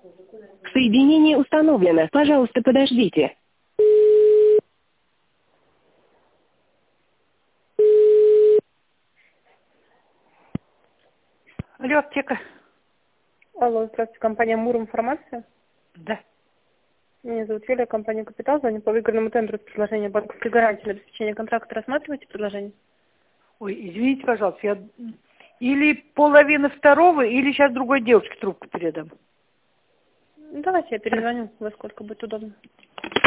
Соединение установлено. Пожалуйста, подождите. Алло, аптека. Алло, здравствуйте, компания Мур-Информация. Да. Меня зовут Юлия, компания «Капитал». Звоню по выигранному тендеру с предложением банковской гарантии на обеспечение контракта. Рассматриваете предложение? Ой, извините, пожалуйста, я или половина второго, или сейчас другой девушке трубку передам. Давайте я перезвоню, во сколько будет удобно.